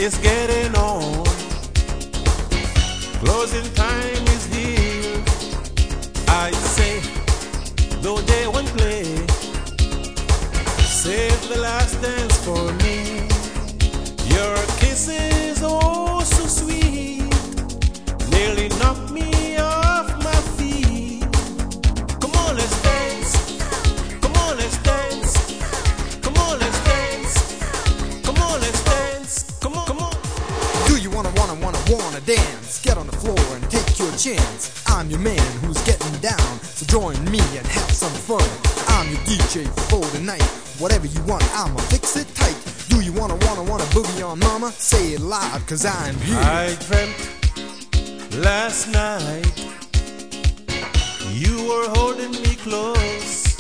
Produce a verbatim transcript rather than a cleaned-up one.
is getting on. Closing time is here. I say, though they won't play, save the last dance for me. Your kisses, oh so sweet, nearly knocked me off my feet. Come on, let's dance. Come on, let's dance. Come on, let's dance. Come on, let's dance. Come on, come on. Do you wanna, wanna, wanna, wanna dance? Get on the floor and take your chance. I'm your man who's getting down, so join me and have some fun. I'm your D J for the night. Whatever you want, I'ma fix it tight. Do you wanna, wanna, wanna boogie on mama? Say it loud, cause I'm here. I dreamt last night you were holding me close.